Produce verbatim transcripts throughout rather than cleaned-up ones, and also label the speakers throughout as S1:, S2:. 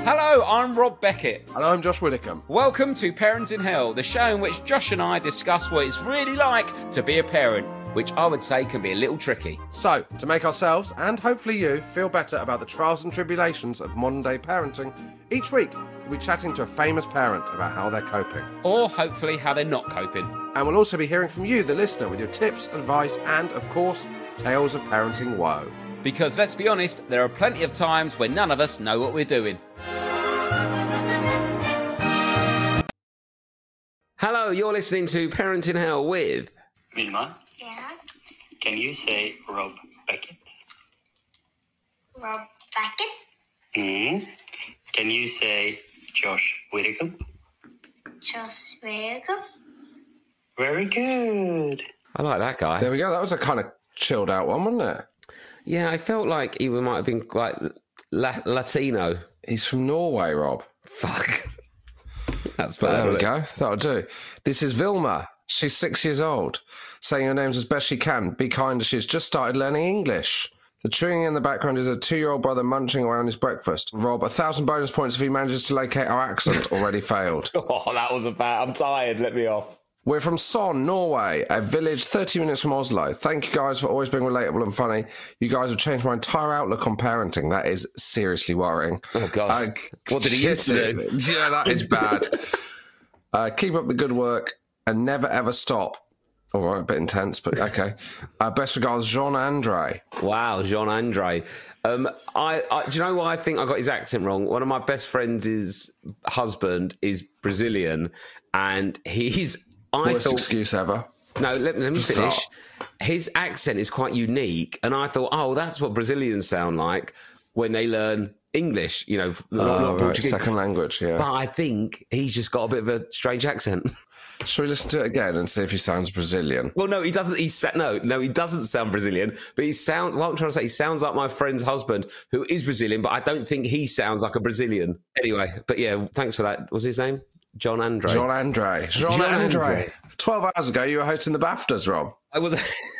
S1: Hello, I'm Rob Beckett.
S2: And I'm Josh Widdicombe.
S1: Welcome to Parent in Hell, the show in which Josh and I discuss what it's really like to be a parent, which I would say can be a little tricky.
S2: So, to make ourselves, and hopefully you, feel better about the trials and tribulations of modern-day parenting, each week we'll be chatting to a famous parent about how they're coping.
S1: Or hopefully how they're not coping.
S2: And we'll also be hearing from you, the listener, with your tips, advice, and, of course, tales of parenting woe.
S1: Because, let's be honest, there are plenty of times when none of us know what we're doing. Hello, you're listening to Parent in Hell with...
S3: Vilma?
S4: Yeah?
S3: Can you say Rob Beckett?
S4: Rob Beckett?
S3: Hmm. Can you say Josh Widdicombe?
S4: Josh Widdicombe?
S3: Very good.
S1: I like that guy.
S2: There we go. That was a kind of chilled out one, wasn't it?
S1: Yeah, I felt like he might have been like La- Latino.
S2: He's from Norway, Rob.
S1: Fuck. That's
S2: But
S1: bad.
S2: there we
S1: isn't it?
S2: go. That'll do. This is Vilma. She's six years old. Saying her names as best she can. Be kind as she's just started learning English. The chewing in the background is a two-year-old brother munching away on his breakfast. Rob, a thousand bonus points if he manages to locate our accent. Already failed.
S1: Oh, that was a bad. I'm tired. Let me off.
S2: We're from Son, Norway, a village thirty minutes from Oslo. Thank you guys for always being relatable and funny. You guys have changed my entire outlook on parenting. That is seriously worrying.
S1: Oh, God.
S2: Uh,
S1: What did he used to do?
S2: Yeah, that is bad. uh, keep up the good work and never ever stop. All right, a bit intense, but okay. Uh, best regards, Jean-Andre.
S1: Wow, Jean Andre. Um, I, I, do you know why I think I got his accent wrong? One of my best friends' husband is Brazilian, and he's. I
S2: Worst
S1: thought,
S2: excuse ever.
S1: no, let, let me
S2: Just
S1: finish.
S2: start.
S1: His accent is quite unique, and I thought, oh, that's what Brazilians sound like when they learn English. You know, not,
S2: Oh,
S1: not
S2: right,
S1: Portuguese.
S2: second language, yeah.
S1: But I think he's just got a bit of a strange accent.
S2: Shall we listen to it again and see if he sounds Brazilian?
S1: Well, no, he doesn't. He sa- no, no, he doesn't sound Brazilian. But he sounds. What I'm trying to say, he sounds like my friend's husband, who is Brazilian. But I don't think he sounds like a Brazilian. Anyway, but yeah, thanks for that. What's his name? John Andre.
S2: Jean-Andre. Jean-Andre.
S1: Jean-Andre.
S2: Twelve hours ago, you were hosting the BAFTAs, Rob.
S1: I was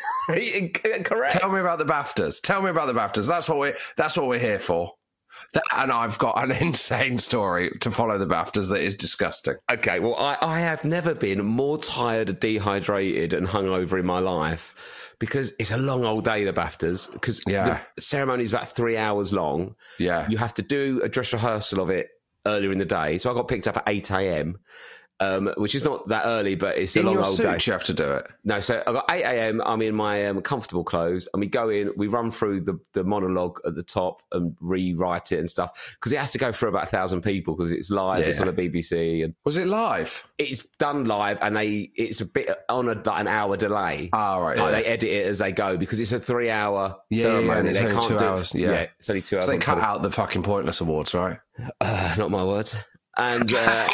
S1: correct.
S2: Tell me about the BAFTAs. Tell me about the BAFTAs. That's what we're. That's what we're here for. That, and I've got an insane story to follow the BAFTAs that is disgusting.
S1: Okay, well, I, I have never been more tired, dehydrated, and hungover in my life because it's a long old day. The BAFTAs, because
S2: Yeah.
S1: the ceremony is about three hours long.
S2: Yeah.
S1: You have to do a dress rehearsal of it earlier in the day. So I got picked up at eight a.m., um, which is not that early, but it's a
S2: In
S1: long
S2: your
S1: old
S2: suit,
S1: day.
S2: you have to do it.
S1: No, so I got eight a.m. I'm in my um, comfortable clothes, and we go in. We run through the, the monologue at the top and rewrite it and stuff because it has to go through about a thousand people because it's live.
S2: Yeah.
S1: It's on the B B C, and
S2: Was it live?
S1: it's done live, and they it's a bit on a, like an hour delay.
S2: Ah, right,
S1: Like,
S2: yeah.
S1: they edit it as they go because it's a three hour
S2: Yeah,
S1: ceremony.
S2: yeah, and it's
S1: they
S2: only
S1: can't
S2: two
S1: do it-
S2: hours, yeah.
S1: it's only two hours.
S2: So they
S1: on
S2: cut
S1: top.
S2: out the fucking Pointless Awards, right?
S1: Uh, not my words. And uh,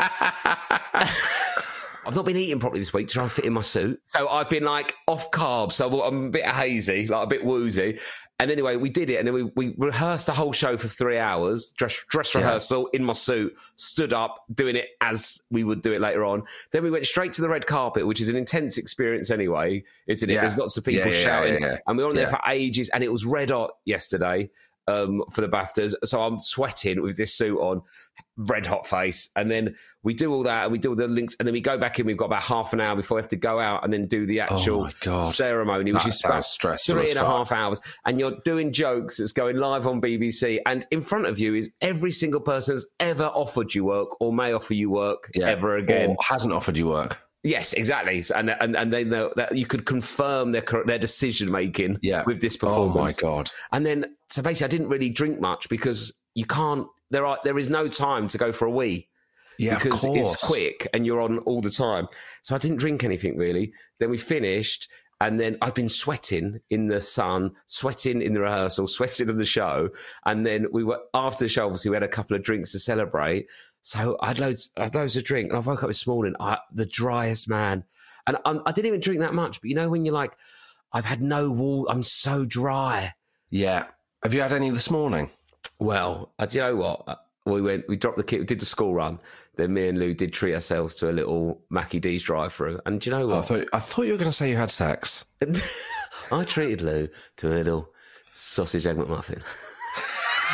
S1: I've not been eating properly this week to try and fit in my suit. So I've been like off carbs. So I'm a bit hazy, like a bit woozy. And anyway, we did it. And then we, we rehearsed the whole show for three hours, dress, dress
S2: Yeah.
S1: rehearsal in my suit, stood up, doing it as we would do it later on. Then we went straight to the red carpet, which is an intense experience anyway, isn't it?
S2: Yeah.
S1: There's lots of people
S2: Yeah, yeah,
S1: shouting.
S2: yeah, yeah.
S1: And we were on there
S2: Yeah.
S1: for ages. And it was red hot yesterday. Um, for the BAFTAs, so I'm sweating with this suit on, red hot face, and then we do all that, and we do all the links, and then we go back in. We've got about half an hour before we have to go out and then do the actual
S2: Oh my God.
S1: ceremony, which
S2: That
S1: is
S2: sounds
S1: about
S2: stressful
S1: three
S2: as
S1: and a
S2: fuck.
S1: half hours, and you're doing jokes that's going live on B B C, and in front of you is every single person that's ever offered you work or may offer you work ever again.
S2: Or hasn't offered you work.
S1: Yes, exactly, and and and they know that you could confirm their cor- their decision making
S2: Yeah.
S1: with this
S2: Oh
S1: performance.
S2: my God.
S1: And then, so basically, I didn't really drink much because you can't. There are there is no time to go for a wee
S2: Yeah,
S1: because
S2: of course.
S1: it's quick and you're on all the time. So I didn't drink anything really. Then we finished, and then I've been sweating in the sun, sweating in the rehearsal, sweating in the show, and then we were after the show. Obviously, we had a couple of drinks to celebrate. So I had loads, I had loads of drink, and I woke up this morning, I, the driest man, and I, I didn't even drink that much. But you know when you're like, I've had no water, I'm so dry.
S2: Yeah. Have you had any this morning?
S1: Well, uh, do you know what? We went, we dropped the kid, we did the school run. Then me and Lou did treat ourselves to a little Mackie D's drive-through. And do you know
S2: Oh, I
S1: what?
S2: thought I thought you were going to say you had sex.
S1: I treated Lou to a little sausage egg McMuffin.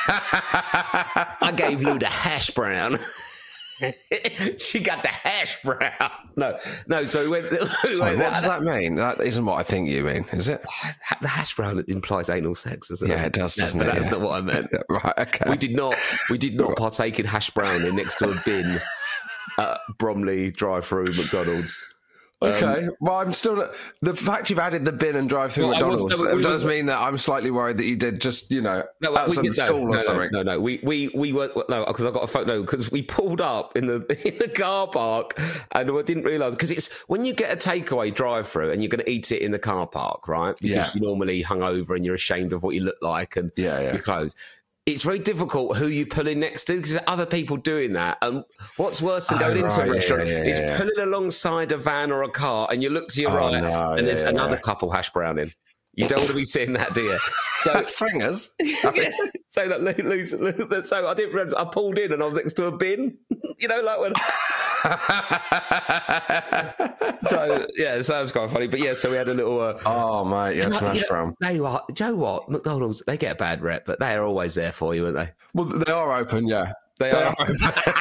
S1: I gave you the hash brown. She got the hash brown. No, no. So we went. We
S2: Sorry,
S1: went
S2: what does that mean? That isn't what I think you mean, is it?
S1: The hash brown implies anal sex, doesn't it?
S2: Yeah, it does, doesn't
S1: no,
S2: it?
S1: But that's
S2: Yeah.
S1: not what I meant.
S2: Right, okay.
S1: We did not. We did not partake in hash browning next to a bin at Bromley drive-through McDonald's.
S2: Okay,
S1: Um,
S2: well, I'm still not, the fact you've added the bin and drive through
S1: Well, I was-
S2: McDonald's
S1: no, we
S2: does
S1: was-
S2: mean that I'm slightly worried that you did just, you know,
S1: No,
S2: at
S1: we
S2: some
S1: did, no,
S2: school
S1: no,
S2: or something.
S1: No, no, no. We we we were no because I got a photo because we pulled up in the in the car park and I didn't realise because it's when you get a takeaway drive-through and you're going to eat it in the car park, right? Because
S2: Yeah.
S1: you're normally hungover and you're ashamed of what you look like and
S2: Yeah, yeah.
S1: your clothes. It's very difficult who you pull in next to because there's other people doing that. And what's worse than
S2: Oh,
S1: going into
S2: right,
S1: a
S2: yeah,
S1: restaurant
S2: yeah, yeah,
S1: is
S2: yeah.
S1: pulling alongside a van or a car and you look to your
S2: Oh,
S1: right
S2: no,
S1: and there's
S2: yeah,
S1: another
S2: yeah.
S1: couple hash browning. You don't want to be seeing that, do you? So
S2: Swingers?
S1: yeah. So that Lou, Lou's- Lou- so I didn't realize I pulled in and I was next to a bin. You know, like when. So yeah, so that was quite funny. But yeah, so we had a little. Uh,
S2: Oh, mate, you had some
S1: you
S2: hash
S1: know,
S2: brown.
S1: no, you are. Do you know what? McDonald's, they get a bad rep, but they are always there for you, aren't they?
S2: Well, they are open, yeah.
S1: They, are.
S2: open.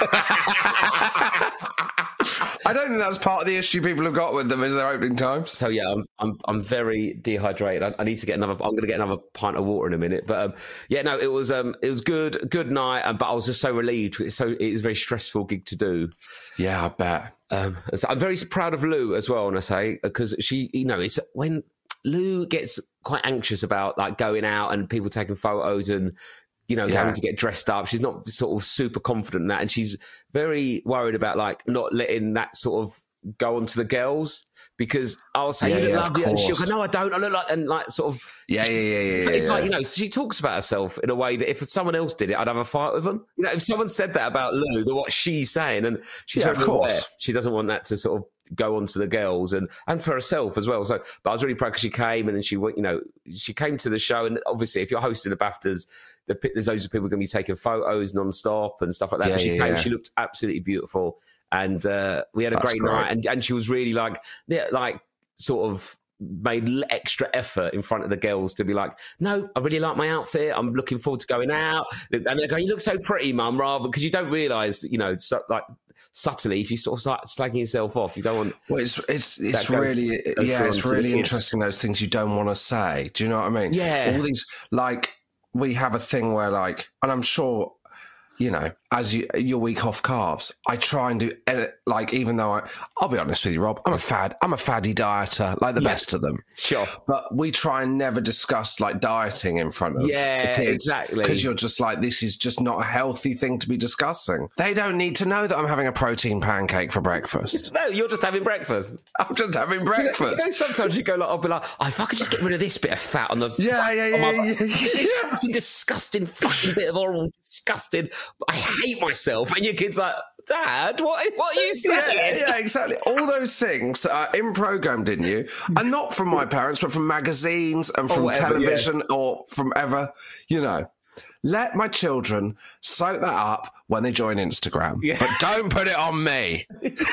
S2: I don't think that's part of the issue people have got with them is their opening times.
S1: So yeah, I'm I'm I'm very dehydrated. I, I need to get another. I'm going to get another pint of water in a minute. But um, yeah, no, it was um, it was good, good night. Um, but I was just so relieved. It's so it was a very stressful gig to do.
S2: Yeah, I bet.
S1: Um, so I'm very proud of Lou as well, and I say because she, you know, it's when Lou gets quite anxious about like going out and people taking photos and you know
S2: Yeah.
S1: having to get dressed up. She's not sort of super confident in that, and she's very worried about like not letting that sort of go on to the girls because I'll say
S2: Yeah,
S1: you look
S2: yeah, of
S1: lovely, and she'll go,
S2: course.
S1: no, I don't. I look like and like sort of
S2: Yeah, yeah, yeah, yeah,
S1: It's,
S2: yeah,
S1: it's like
S2: yeah.
S1: you know, she talks about herself in a way that if someone else did it, I'd have a fight with them. You know, if someone said that about Lou, the what she's saying, and she's
S2: Yeah,
S1: very
S2: of course.
S1: aware. She doesn't want that to sort of go on to the girls and and for herself as well. So, but I was really proud because she came and then she went. You know, she came to the show, and obviously, if you're hosting the BAFTAs, the, there's loads of people going to be taking photos non-stop and stuff like that.
S2: Yeah,
S1: but she
S2: yeah,
S1: came.
S2: yeah.
S1: She looked absolutely beautiful, and uh, we had a
S2: That's
S1: great
S2: great.
S1: night. And and she was really like, yeah, like sort of made l- extra effort in front of the girls to be like, no, I really like my outfit. I'm looking forward to going out. And they're going, you look so pretty, mum, rather because you don't realise, you know, so, like subtly, if you sort of start slagging yourself off, you don't want.
S2: Well, it's it's it's
S1: That goes-
S2: really
S1: goes
S2: yeah,
S1: through
S2: it's
S1: onto the
S2: really
S1: kids.
S2: interesting those things you don't want to say. Do you know what I mean?
S1: Yeah.
S2: All these like we have a thing where like, and I'm sure you know, as you your week off carbs, I try and do uh, like even though I I'll be honest with you, Rob, I'm a fad I'm a faddy dieter, like the
S1: Yeah.
S2: best of them.
S1: Sure.
S2: But we try and never discuss like dieting in front of
S1: Yeah,
S2: the kids,
S1: exactly.
S2: because you're just like, this is just not a healthy thing to be discussing. They don't need to know that I'm having a protein pancake for breakfast.
S1: No, you're just having breakfast.
S2: I'm just having
S1: You
S2: breakfast.
S1: know, sometimes you go like, I'll be like, oh, if I could just get rid of this bit of fat on the
S2: Yeah, yeah,
S1: on my-
S2: yeah, yeah,
S1: It's just this
S2: yeah.
S1: fucking disgusting fucking bit of oral, disgusting. I hate myself, and your kid's like, Dad, what what are you
S2: Yeah,
S1: saying?
S2: yeah, exactly. All those things that are in programmed in you, and not from my parents, but from magazines and from
S1: whatever,
S2: television or from ever, you know. Let my children soak that up when they join Instagram,
S1: Yeah.
S2: but don't put it on me.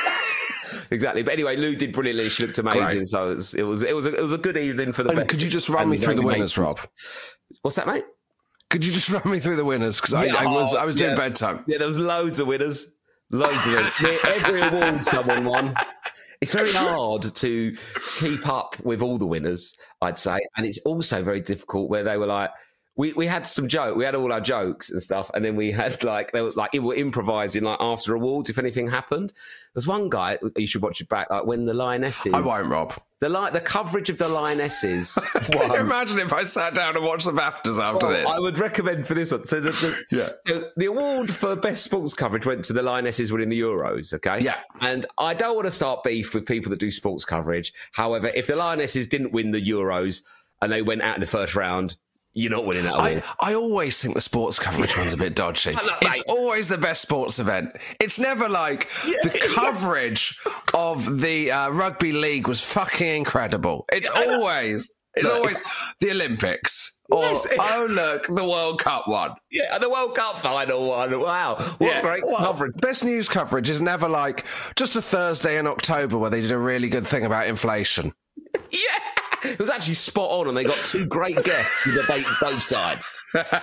S1: Exactly. But anyway, Lou did brilliantly. She looked amazing.
S2: Great.
S1: So it was it was it was a, it was a good evening for the.
S2: And
S1: be-
S2: could you just run
S1: and
S2: me through the
S1: very
S2: winners,
S1: mates.
S2: Rob?
S1: What's that, mate?
S2: Could you just run me through the winners? Because
S1: Yeah,
S2: I, I was
S1: oh,
S2: I was doing
S1: yeah.
S2: bedtime.
S1: Yeah, there was loads of winners. Loads of winners. Yeah, every award someone won. It's very hard to keep up with all the winners, I'd say. And it's also very difficult where they were like, we, we had some joke, we had all our jokes and stuff, and then we had like, they were like, we were improvising like after awards if anything happened. There's one guy, you should watch it back, like when the Lionesses,
S2: I won't, Rob.
S1: the li- the coverage of the Lionesses
S2: Can you
S1: won.
S2: imagine if I sat down and watched the BAFTAs after
S1: Well,
S2: this?
S1: I would recommend for this one. So the, the,
S2: Yeah.
S1: so the award for best sports coverage went to the Lionesses winning the Euros, okay?
S2: Yeah.
S1: And I don't want to start beef with people that do sports coverage. However, if the Lionesses didn't win the Euros and they went out in the first round, you're not winning that award.
S2: I, I always think the sports coverage one's a bit dodgy.
S1: Look,
S2: It's
S1: mate.
S2: always the best sports event. It's never like the
S1: exactly.
S2: coverage of the uh, rugby league was fucking incredible. It's always, it's
S1: Look,
S2: always the Olympics. Or,
S1: Yes, it-
S2: oh, look, the World Cup one.
S1: Yeah, and the World Cup final one. Wow. What great
S2: Well,
S1: coverage.
S2: best news coverage is never like just a Thursday in October where they did a really good thing about inflation.
S1: Yeah. It was actually spot on, and they got two great guests who debate both sides.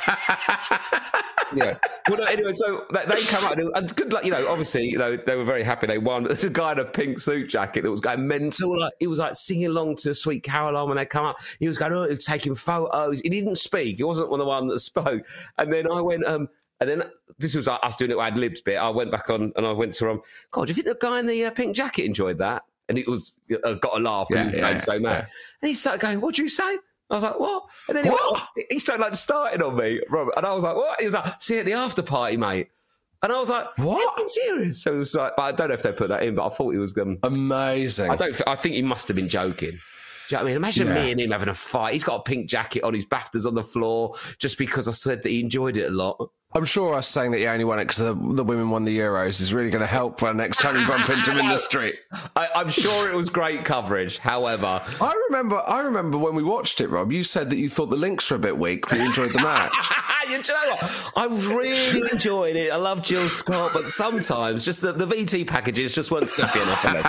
S1: Yeah. Well, no, anyway, so they, they come out and good luck. You know, obviously, you know, they were very happy they won. There's a guy in a pink suit jacket that was going mental. Like he was like singing along to Sweet Caroline when they come up. He was going, oh, he was taking photos. He didn't speak. He wasn't one of the one that spoke. And then I went, um, and then this was like us doing it with ad libs bit. I went back on and I went to um, God, do you think the guy in the uh, pink jacket enjoyed that? And it was uh, got a laugh because yeah, he was yeah, so mad. Yeah. And he started going, "What do you say?" I was like, "What?" And then he, went, he started like starting on me, Robert. And I was like, "What?" He was like, "See you at the after party, mate." And I was like, "What? Are you serious?" So it was like, but I don't know if they put that in, but I thought he was um,
S2: amazing.
S1: I don't. I think he must have been joking. Do you know what I mean? Imagine yeah. me and him having a fight. He's got a pink jacket on, his BAFTAs on the floor, just because I said that he enjoyed it a lot.
S2: I'm sure us saying that he only won it because the, the women won the Euros is really going to help when next time you bump into him in the street.
S1: I, I'm sure it was great coverage. However,
S2: I remember, I remember when we watched it, Rob. You said that you thought the links were a bit weak, but you enjoyed the match.
S1: You know what? I really enjoyed it. I love Jill Scott, but sometimes just the, the V T packages just weren't snappy enough for me.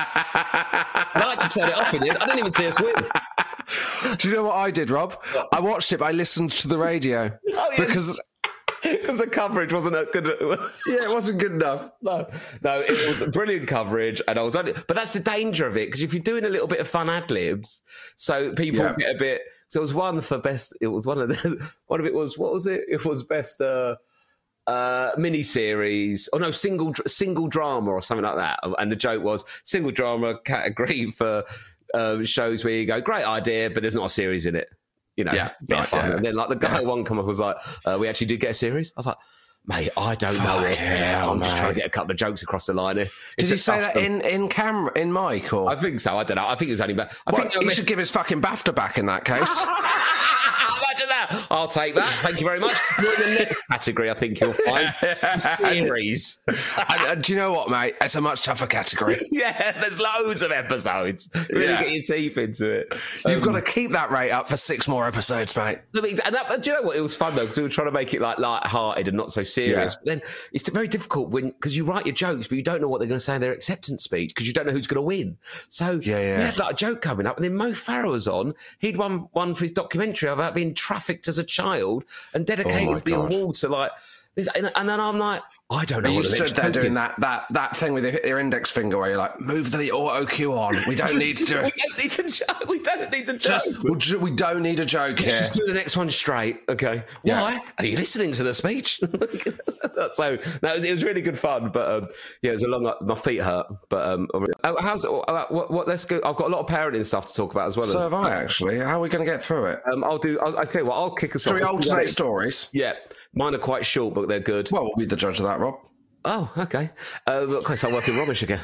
S1: I like to turn it off in it. I didn't even see us win.
S2: Do you know what I did, Rob? I watched it, but I listened to the radio oh, yeah. because.
S1: Because the coverage wasn't good.
S2: Yeah, it wasn't good enough.
S1: No, no, it was brilliant coverage, and I was only. But that's the danger of it, because if you're doing a little bit of fun ad libs, so people yeah. get a bit. So it was one for best. It was one of the. One of it was what was it? It was best uh, uh, mini series. Oh no, single single drama or something like that. And the joke was single drama category for um, shows where you go, great idea, but there's not a series in it. You know,
S2: yeah,
S1: bit
S2: right,
S1: of fun.
S2: Yeah.
S1: And then, like, the guy yeah. one come up was like, uh, we actually did get a series. I was like, mate, I don't
S2: Fuck
S1: know it.
S2: Yeah,
S1: I'm
S2: mate.
S1: just trying to get a couple of jokes across the line here.
S2: Did he say that in, in camera, in mic? Or?
S1: I think so. I don't know. I think it was only... I
S2: well,
S1: think
S2: he mess- should give his fucking BAFTA back in that case.
S1: Imagine that. I'll take that. Thank you very much. You're in the next category, I think you'll find. Series.
S2: and, and do you know what, mate? It's a much tougher category.
S1: Yeah, there's loads of episodes. Really yeah. get your teeth into it.
S2: You've
S1: um,
S2: got to keep that rate up for six more episodes, mate.
S1: And that, do you know what? It was fun, though, because we were trying to make it like light-hearted and not so serious. Yeah. But then it's very difficult when because you write your jokes, but you don't know what they're going to say in their acceptance speech because you don't know who's going to win. So
S2: yeah, yeah.
S1: we had like a joke coming up, and then Mo Farah was on. He'd won one for his documentary about being trafficked as a child and dedicated
S2: oh
S1: the
S2: God.
S1: award to like. And then I'm like, I don't know.
S2: You
S1: what the
S2: stood there doing
S1: is.
S2: that, that that thing with your, your index finger where you're like, move the auto cue on. We don't need to do it.
S1: we don't need the joke. We don't need the joke.
S2: Just, we don't need a joke here.
S1: Just do the next one straight. Okay.
S2: Yeah.
S1: Why? Are you listening to the speech? so that was, it was really good fun. But um, yeah, it was a long. My feet hurt. But um, how's it? What, what? Let's go. I've got a lot of parenting stuff to talk about as well.
S2: So
S1: as,
S2: have I actually. How are we going to get through it?
S1: Um, I'll do. I'll, I'll tell you what. I'll kick us
S2: Should
S1: off.
S2: we alternate stories?
S1: Yeah. Mine are quite short, but they're good.
S2: Well, we'll be the judge of that, Rob.
S1: Oh, okay. Uh, okay, so I'm working rubbish again.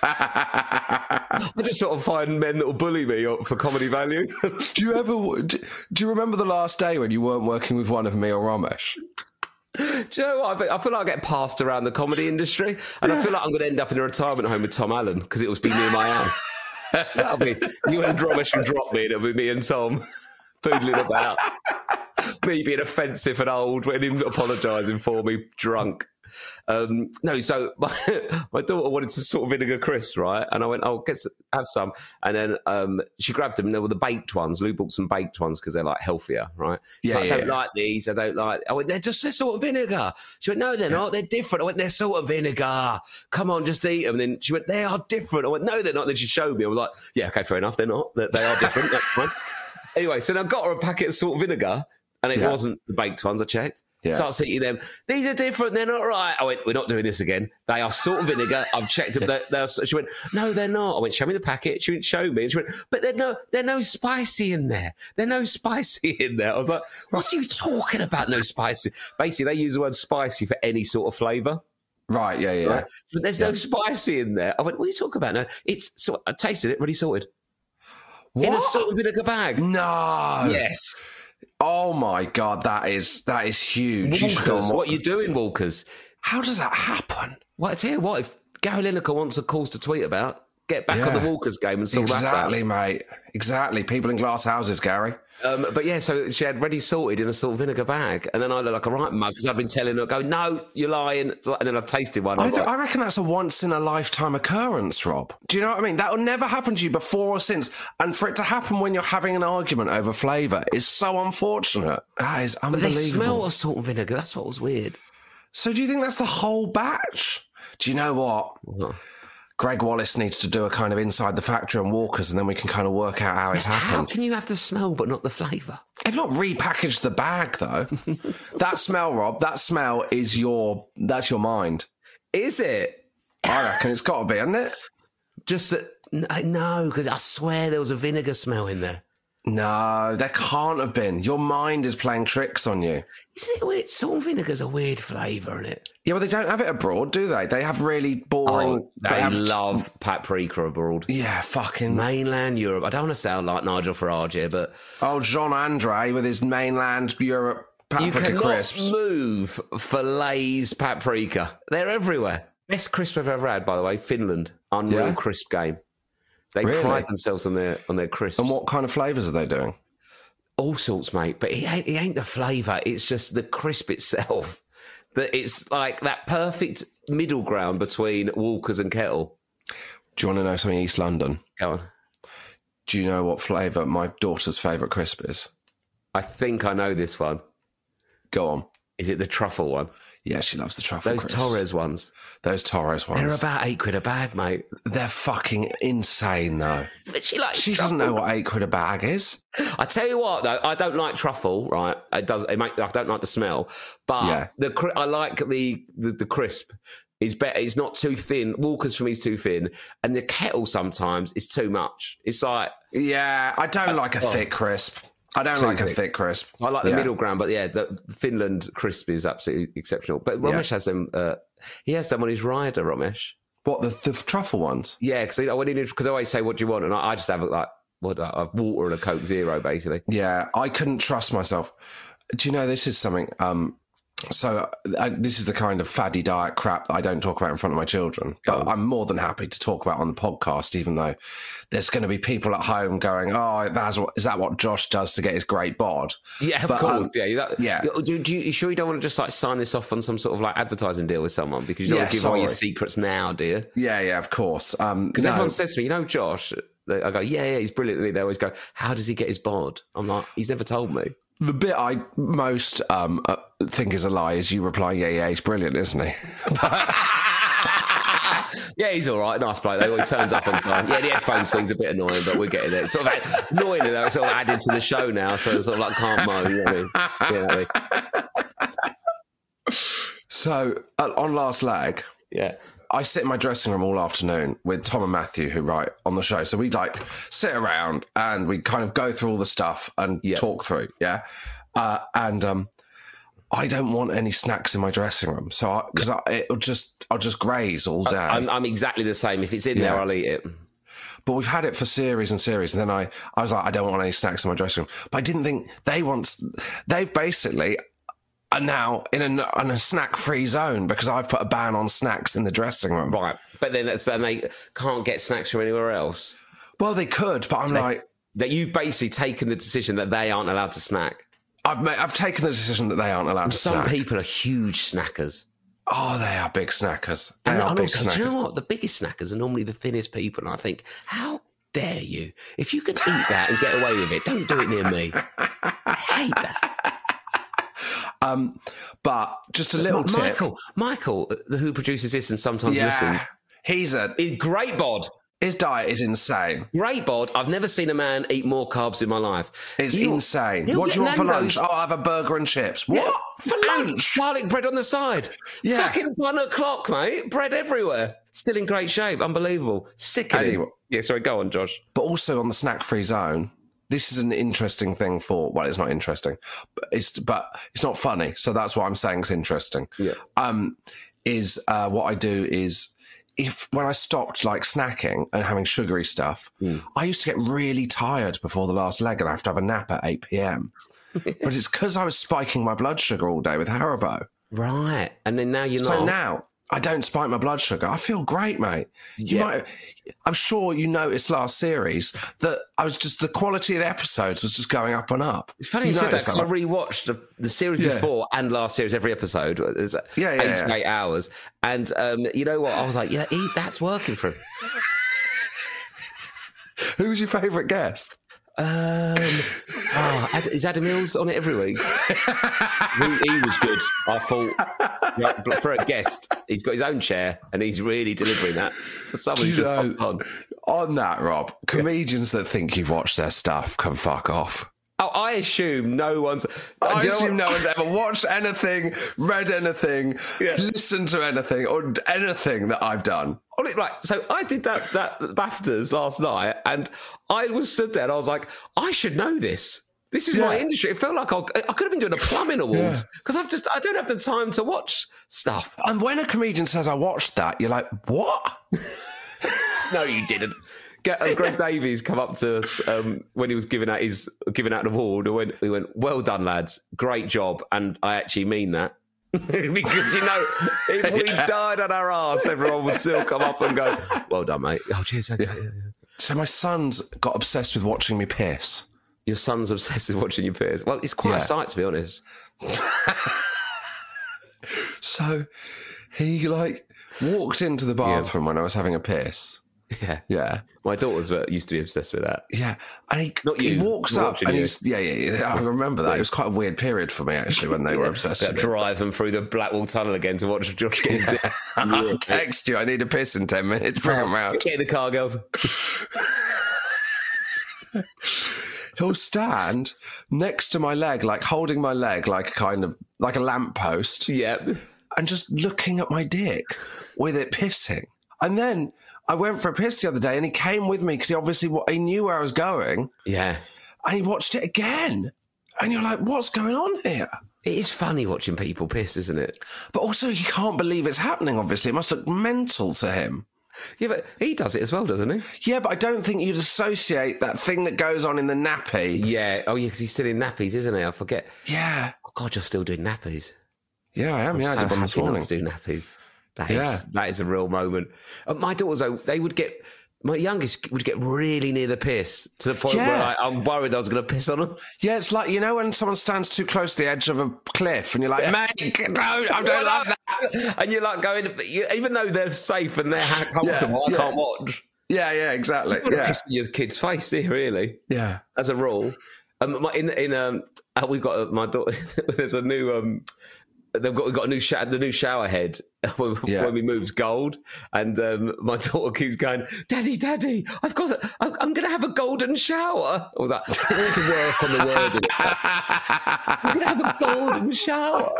S1: I just sort of find men that will bully me for comedy value.
S2: do you ever? Do, do you remember the last day when you weren't working with one of me or Ramesh?
S1: Do you know what? I feel, I feel like I get passed around the comedy industry, and I feel like I'm going to end up in a retirement home with Tom Allen because it will be near my house. That'll be you and Ramesh will drop me, and it'll be me and Tom poodling about. Me being offensive and old, when him apologising for me, drunk. Um, no, so my, my daughter wanted some salt and vinegar crisps, right? And I went, oh, get some, have some. And then um, she grabbed them, and they were the baked ones. Lou bought some baked ones because they're like healthier, right?
S2: Yeah,
S1: so I
S2: yeah,
S1: don't
S2: yeah.
S1: like these. I don't like. I went, they're just they're salt and vinegar. She went, no, they're yeah. not. They're different. I went, they're salt and vinegar. Come on, just eat them. And then she went, they are different. I went, no, they're not. And then she showed me. I was like, yeah, okay, fair enough. They're not. They, they are different. That's fine. Anyway, so then I got her a packet of salt and vinegar. And it yeah. wasn't the baked ones, I checked. Yeah. Starts eating them. These are different. They're not right. I went, we're not doing this again. They are salt and vinegar. I've checked them. They're, they're, she went, no, they're not. I went, show me the packet. She went, show me. And she went, but they're no, they're no spicy in there. They're no spicy in there. I was like, what are you talking about? No spicy. Basically, they use the word spicy for any sort of flavour.
S2: Right, yeah, yeah. Right?
S1: But there's
S2: yeah.
S1: no spicy in there. I went, what are you talking about? No, it's, so I tasted it, ready sorted.
S2: What?
S1: In a salt and vinegar bag.
S2: No.
S1: Yes.
S2: Oh my God, that is that is huge.
S1: Walkers, you what are you doing, Walkers?
S2: How does that happen?
S1: Well, I tell you what, if Gary Lineker wants a cause to tweet about, Get back on
S2: Yeah.
S1: the Walkers game and sort that out.
S2: Exactly, mate. Exactly. People in glass houses, Gary.
S1: Um, but yeah, so she had ready sorted in a salt vinegar bag, and then I looked like a right mug because I'd been telling her, "Go, no, you're lying." And then I tasted one.
S2: I,
S1: was
S2: th-
S1: like,
S2: I reckon that's a once in a lifetime occurrence, Rob. Do you know what I mean? That will never happen to you before or since. And for it to happen when you're having an argument over flavour is so unfortunate. That is
S1: but
S2: unbelievable.
S1: they smell of salt and vinegar. That's what was weird.
S2: So do you think that's the whole batch? Do you know what?
S1: What?
S2: Greg Wallace needs to do a kind of inside the factory on Walkers, and then we can kind of work out how it's
S1: How
S2: happened.
S1: can you have the smell but not the flavour?
S2: They've not repackaged the bag though. That smell, Rob, that smell is your that's your mind.
S1: Is it?
S2: I reckon it's got to be, hasn't it?
S1: Just that, no, because I swear there was a vinegar smell in there.
S2: No, there can't have been. Your mind is playing tricks on you.
S1: Isn't it weird? Salt and vinegar's a weird flavour, isn't it?
S2: Yeah, well, they don't have it abroad, do they? They have really boring.
S1: Oh, they
S2: have-
S1: love paprika abroad.
S2: Yeah, fucking.
S1: Mainland Europe. I don't want to sound like Nigel Farage here, but
S2: Oh, Jean Andre with his mainland Europe
S1: you
S2: paprika
S1: cannot
S2: crisps.
S1: move for Lay's paprika. They're everywhere. Best crisp I've ever had, by the way, Finland. Unreal
S2: Yeah?
S1: crisp game. They
S2: Really?
S1: pride themselves on their on their crisps.
S2: And what kind of flavours are they doing?
S1: All sorts, mate. But it ain't, it ain't the flavour. It's just the crisp itself. That it's like that perfect middle ground between Walkers and Kettle.
S2: Do you want to know something East London?
S1: Go on.
S2: Do you know what flavour my daughter's favourite crisp is?
S1: I think I know this one.
S2: Go on.
S1: Is it the truffle one?
S2: Yeah, she loves the truffle
S1: Those
S2: crisps.
S1: Torres ones.
S2: Those Torres
S1: They're
S2: ones.
S1: about eight quid a bag, mate.
S2: They're fucking insane, though.
S1: But she likes
S2: She
S1: truffle.
S2: doesn't know what eight quid a bag is.
S1: I tell you what, though, I don't like truffle. Right? It does. It make, I don't like the smell, but
S2: Yeah.
S1: the cri- I like the, the the crisp. Is better. It's not too thin. Walker's for me is too thin, and the Kettle sometimes is too much. It's like
S2: Yeah, I don't like a thick crisp. I don't
S1: Too
S2: like a
S1: thick.
S2: thick crisp.
S1: I like the
S2: Yeah.
S1: middle ground, but yeah, the Finland crisp is absolutely exceptional. But Ramesh has them. Uh, he has them on his rider, Ramesh.
S2: What, the, the truffle ones?
S1: Yeah, because I went in because I always say, "What do you want?" and I, I just have like what a water and a Coke Zero, basically.
S2: Yeah, I couldn't trust myself. Do you know, this is something... Um, so I, this is the kind of faddy diet crap that I don't talk about in front of my children. But I'm more than happy to talk about on the podcast, even though there's going to be people at home going, "Oh, that's what is that what Josh does to get his great bod?"
S1: Yeah, of
S2: But,
S1: course.
S2: um,
S1: yeah, you- that,
S2: yeah.
S1: You, do, do you, you sure you don't want to just like sign this off on some sort of like advertising deal with someone because you don't
S2: Yeah,
S1: want to give away your
S2: sorry.
S1: secrets now, do you?
S2: Yeah, yeah, of course. Um,
S1: Because
S2: no.
S1: everyone says to me, "You know, Josh." they- I go, "Yeah, yeah, he's brilliant." And they always go, "How does he get his bod?" I'm like, "He's never told me."
S2: The bit I most um, uh, think is a lie is you replying, "Yeah, yeah, he's brilliant, isn't he?"
S1: Yeah, he's all right. Nice bloke. Though. He turns up on time. Yeah, the headphones thing's a bit annoying, but we're getting there. It's sort of add- annoying, though. It's sort of added to the show now, so it's sort of like can't mow. You know what I mean? You know what I mean?
S2: So uh, on Last Leg,
S1: Yeah.
S2: I sit in my dressing room all afternoon with Tom and Matthew, who write on the show. So we like sit around and we kind of go through all the stuff and
S1: Yeah.
S2: talk through. Yeah. Uh, and um, I don't want any snacks in my dressing room. So because I, it'll just, I'll just graze all day.
S1: I'm, I'm exactly the same. If it's in
S2: Yeah.
S1: there, I'll eat it.
S2: But we've had it for series and series. And then I, I was like, I don't want any snacks in my dressing room. But I didn't think they want, they've basically are now in a, in a snack-free zone because I've put a ban on snacks in the dressing room.
S1: Right. But then that's- and they can't get snacks from anywhere else.
S2: Well, they could, but I'm like,
S1: That you've basically taken the decision that they aren't allowed to snack.
S2: I've made, I've taken the decision that they aren't allowed to
S1: Some
S2: snack.
S1: people are huge snackers.
S2: Oh, they are big snackers. They
S1: And,
S2: are
S1: and
S2: big
S1: also, do you
S2: snackers.
S1: know what? The biggest snackers are normally the thinnest people. And I think, how dare you? If you could eat that and get away with it, don't do it near me. I hate that.
S2: Um, but just a little tip.
S1: Michael, Michael, uh, who produces this and sometimes
S2: Yeah,
S1: listens,
S2: he's a
S1: is great bod.
S2: his diet is insane.
S1: Great bod. I've never seen a man eat more carbs in my life.
S2: It's
S1: He'll-
S2: insane.
S1: he'll
S2: What do
S1: get
S2: you want for
S1: Nando's
S2: lunch? Oh, I have a burger and chips. What for
S1: and
S2: lunch?
S1: garlic bread on the side.
S2: Yeah.
S1: Fucking one o'clock, mate. Bread everywhere. Still in great shape. Unbelievable. Sickening.
S2: Anyway.
S1: Yeah, sorry, go on, Josh.
S2: But also on the snack-free zone. This is an interesting thing for. Well, it's not interesting, but it's but it's not funny. So that's why I'm saying it's interesting.
S1: Yeah.
S2: Um, is uh, what I do is. If when I stopped like snacking and having sugary stuff,
S1: Mm.
S2: I used to get really tired before the last leg and I have to have a nap at eight p.m. But it's because I was spiking my blood sugar all day with Haribo.
S1: Right. And then now you're
S2: So
S1: not.
S2: now I don't spike my blood sugar. I feel great, mate. You
S1: Yeah.
S2: might, I'm sure you noticed last series that I was just, the quality of the episodes was just going up and up.
S1: It's funny you, said that
S2: noticed
S1: because I rewatched the, the series
S2: Yeah.
S1: before and last series, every episode. There's
S2: Yeah, yeah,
S1: eight
S2: yeah.
S1: to eight hours. And um, you know what? I was like, yeah, he, that's working for him.
S2: Who was your favourite guest?
S1: Um, oh, Ad, is Adam Mills on it every week? he, he was good. I thought, like, for a guest, he's got his own chair and he's really delivering that. For someone who's
S2: You
S1: just
S2: know,
S1: popped on.
S2: On that, Rob, comedians that think you've watched their stuff can fuck off.
S1: Oh, I assume no one's.
S2: I
S1: Do you know
S2: assume
S1: what-
S2: no one's ever watched anything, read anything,
S1: Yeah.
S2: listened to anything, or anything that I've done.
S1: On it, right. So I did that that BAFTAs last night, and I was stood there, and I was like, I should know this. This is my
S2: Yeah.
S1: industry. It felt like I, I could have been doing a plumbing awards because I've just I don't have the time to watch stuff.
S2: And when a comedian says, I watched that, you're like, what?
S1: No, you didn't. Get, uh, Greg Davies come up to us um, when he was giving out his giving out an award. And went, he went, "Well done, lads, great job," and I actually mean that. Because, you know, if we died on our arse, everyone would still come up and go, "Well done, mate." Oh, cheers. Okay. Yeah, yeah.
S2: So my son's got obsessed with watching me piss.
S1: Your son's obsessed with watching your peers. Well, it's quite
S2: Yeah.
S1: a sight, to be honest.
S2: So he, like, walked into the bathroom when I was having a piss.
S1: Yeah.
S2: Yeah.
S1: My daughters were used to be obsessed with that.
S2: Yeah. And he,
S1: Not
S2: he
S1: you,
S2: walks
S1: not
S2: up
S1: watching
S2: and
S1: you.
S2: he's, yeah, yeah, yeah. I remember that. It was quite a weird period for me, actually, when they were obsessed
S1: That
S2: with it.
S1: drive them through the Blackwall Tunnel again to watch Josh get his dick.
S2: I'll text you. I need a piss in ten minutes. Bring him round.
S1: Get in the car, girls.
S2: He'll stand next to my leg, like holding my leg like a kind of, like a lamppost,
S1: Yeah.
S2: and just looking at my dick with it pissing. And then I went for a piss the other day and he came with me because he obviously, he knew where I was going,
S1: Yeah.
S2: and he watched it again. And you're like, what's going on here?
S1: It is funny watching people piss, isn't it?
S2: But also he can't believe it's happening, obviously. It must look mental to him.
S1: Yeah, but he does it as well, doesn't he?
S2: Yeah, but I don't think you'd associate that thing that goes on in the nappy.
S1: Yeah. Oh, yeah, because he's still in nappies, isn't he? I forget.
S2: Yeah.
S1: Oh, God, you're still doing nappies.
S2: Yeah, I am.
S1: I'm
S2: yeah,
S1: so
S2: I did one this
S1: happy not
S2: morning.
S1: to do nappies. That is,
S2: Yeah.
S1: that is a real moment. Uh, my daughters, though, they would get... My youngest would get really near the piss to the point
S2: Yeah.
S1: where I, I'm worried I was going to piss on them.
S2: Yeah, it's like, you know, when someone stands too close to the edge of a cliff and you're like, mate, don't, I don't love that.
S1: And you're like going, even though they're safe and they're ha- comfortable,
S2: Yeah,
S1: I
S2: yeah.
S1: can't watch.
S2: Yeah, yeah, exactly.
S1: You yeah.
S2: Yeah.
S1: piss in your kid's face, do you, really?
S2: Yeah.
S1: As a rule. Um, my, in in um, uh, we've got uh, my daughter. There's a new um, they've got we've got a new shower, the new shower head when,
S2: Yeah.
S1: when we moves gold, and um, my daughter keeps going, "Daddy, Daddy, I've got, a, I'm, I'm going to have a golden shower." I was like, "I need to work on the word. I'm going to have a golden shower."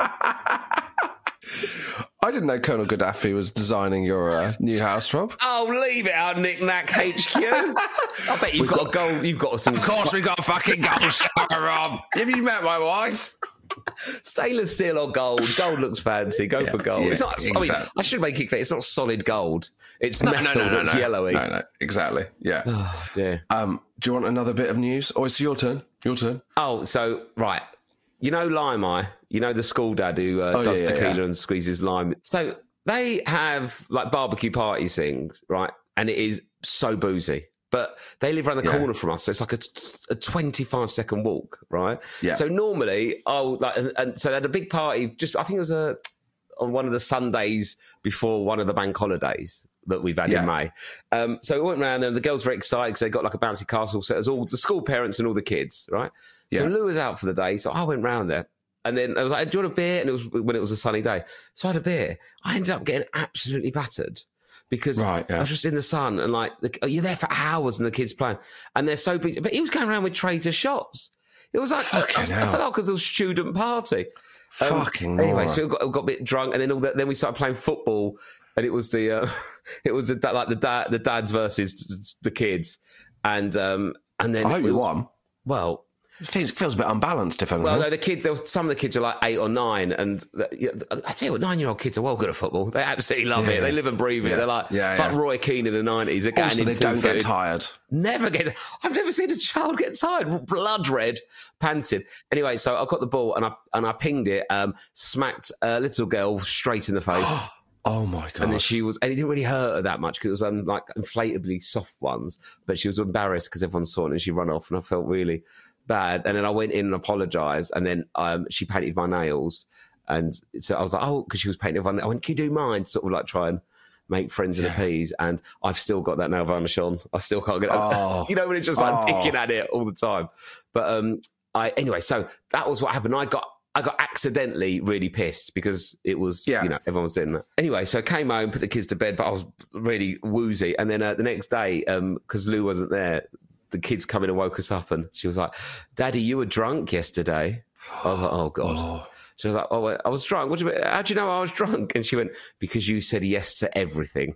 S2: I didn't know Colonel Gaddafi was designing your uh, new house, Rob.
S1: Oh, leave it out, Knick Knack H Q. I bet you've got, a gold. You've got some.
S2: Of course we got a fucking gold shower, Rob. Have you met my wife?
S1: Stainless steel or gold. Gold looks fancy. Go for gold.
S2: yeah,
S1: it's not. I mean,
S2: exactly.
S1: I should make it clear. It's not solid gold. It's
S2: No,
S1: metal
S2: no, no, no,
S1: that's
S2: no.
S1: yellowy.
S2: No, no, exactly. Yeah.
S1: Oh dear.
S2: Um, do you want another bit of news? Oh, it's your turn. Your turn.
S1: Oh, so right. You know Lime Eye. You know the school dad who uh,
S2: Oh,
S1: does
S2: yeah, yeah,
S1: tequila
S2: yeah.
S1: and squeezes lime. So they have like barbecue party things, right? And it is so boozy. But they live around the
S2: Yeah.
S1: corner from us, so it's like a, a twenty-five second walk, right?
S2: Yeah.
S1: So normally, I'll like, and, and so they had a big party. Just I think it was a on one of the Sundays before one of the bank holidays that we've had
S2: Yeah.
S1: in May. Um, so we went around there, and the girls were excited because they got like a bouncy castle. So it was all the school parents and all the kids, right? So
S2: Yeah.
S1: Lou was out for the day, so I went round there. And then I was like, "Do you want a beer?" And it was when it was a sunny day. So I had a beer. I ended up getting absolutely battered because
S2: Right, yeah.
S1: I was just in the sun and like, the, you're there for hours and the kids playing. And they're so busy. But he was going around with trays of shots. It was like, I, I,
S2: Fucking
S1: I
S2: hell.
S1: felt like it was a student party. Um,
S2: Fucking
S1: Anyway,
S2: moron.
S1: so we got, we got a bit drunk and then all that, then we started playing football. And it was the, uh, it was the, like the dad, the dads versus the kids. And, um, and then,
S2: I hope you won.
S1: well,
S2: It feels, feels a bit unbalanced, if anything.
S1: well, no, the kids. There was some of the kids are like eight or nine, and the, yeah, I tell you what, nine-year-old kids are well good at football. They absolutely love
S2: Yeah,
S1: it.
S2: yeah.
S1: They live and breathe it.
S2: Yeah.
S1: They're like,
S2: Yeah,
S1: it's like
S2: yeah.
S1: Roy Keane in the nineties. They're getting
S2: also, they
S1: into
S2: don't get
S1: footed.
S2: tired.
S1: Never get. I've never seen a child get tired. Blood red, panted. Anyway, so I got the ball and I and I pinged it, um, smacked a little girl straight in the face.
S2: Oh my god!
S1: And then she was, and it didn't really hurt her that much because it was um, like inflatably soft ones. But she was embarrassed because everyone saw it, and she ran off, and I felt really bad. And then I went in and apologised, and then um, she painted my nails, and so I was like, oh, because she was painting my nails. I went, can you do mine? Sort of like try and make friends and
S2: Yeah.
S1: appease. And I've still got that nail varnish on. I still can't get it.
S2: Oh.
S1: You know, when it's just like
S2: Oh.
S1: picking at it all the time. But um, I anyway, so that was what happened. I got. I got accidentally really pissed because it was,
S2: Yeah.
S1: you know, everyone was doing that. Anyway, so I came home, put the kids to bed, but I was really woozy. And then uh, the next day, because Lou wasn't there, the kids come in and woke us up, and she was like, Daddy, you were drunk yesterday. I was like, oh, God.
S2: Oh.
S1: She was like, oh, wait, I was drunk. What do you mean? How do you know I was drunk? And she went, because you said yes to everything.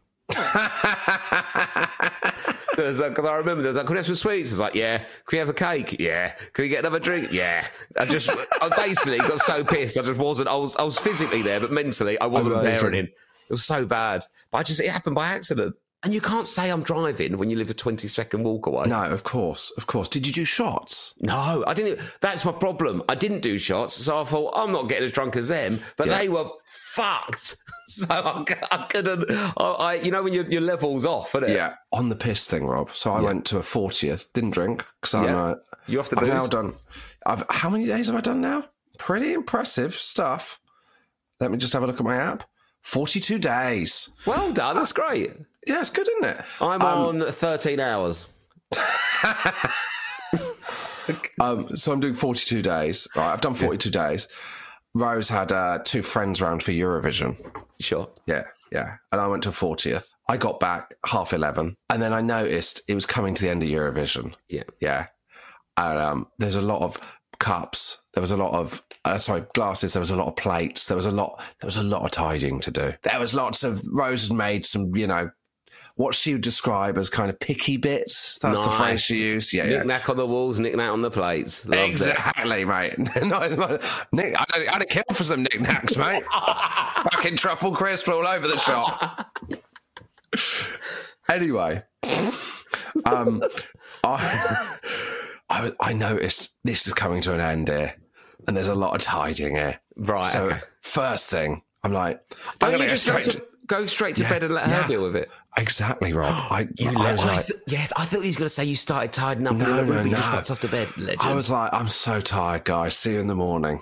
S1: Because like, I remember there was like, can we have some sweets? I was like, yeah. Can we have a cake? Yeah. Can we get another drink? Yeah. I just, I basically got so pissed. I just wasn't, I was, I was physically there, but mentally I wasn't
S2: Amazing.
S1: parenting. It was so bad. But I just, it happened by accident. And you can't say I'm driving when you live a twenty second walk away.
S2: No, of course, of course. Did you do shots?
S1: No, I didn't. That's my problem. I didn't do shots. So I thought, I'm not getting as drunk as them. But
S2: Yeah.
S1: they were fucked. So I, I couldn't, I, I, you know, when your, your level's off, isn't it?
S2: Yeah, on the piss thing, Rob. So I
S1: Yeah.
S2: went to a fortieth, didn't drink because I'm.
S1: Yeah.
S2: Uh,
S1: You off the
S2: I've now
S1: booze?
S2: done. I've how many days have I done now? Pretty impressive stuff. Let me just have a look at my app. Forty-two days.
S1: Well done. That's great.
S2: Yeah, it's good, isn't it?
S1: I'm
S2: Um,
S1: on thirteen hours.
S2: Um, so I'm doing forty-two days. Right, I've done forty-two days. Rose had uh, two friends round for Eurovision.
S1: Sure.
S2: Yeah, yeah. And I went to fortieth. I got back half eleven. And then I noticed it was coming to the end of Eurovision.
S1: Yeah.
S2: Yeah. And um, there's a lot of cups. There was a lot of, uh, sorry, glasses. There was a lot of plates. There was a lot, there was a lot of tidying to do. There was lots of, Rose had made some, you know, what she would describe as kind of picky bits. That's the
S1: Nice.
S2: phrase she used. Yeah, yeah.
S1: Knick-knack on the walls, knick-knack on the plates. Loved it.
S2: Exactly, mate. No, no, Nick, I don't, I'd have killed for some knickknacks, mate. Fucking truffle crisp all over the shop. Anyway, um, I, I, I noticed this is coming to an end here, and there's a lot of tidying here.
S1: Right,
S2: So,
S1: okay.
S2: first thing, I'm like, I'm
S1: Don't
S2: gonna
S1: you
S2: go
S1: just go
S2: straight
S1: to, go straight to
S2: Yeah,
S1: bed and let
S2: yeah.
S1: her deal with it?
S2: Exactly, Rob. I,
S1: You
S2: I
S1: let,
S2: was
S1: I
S2: like,
S1: th- yes, I thought he was going to say you started tidying up in
S2: No,
S1: the room,
S2: no,
S1: but you just
S2: no.
S1: walked off to bed. Legend.
S2: I was like, I'm so tired, guys. See you in the morning.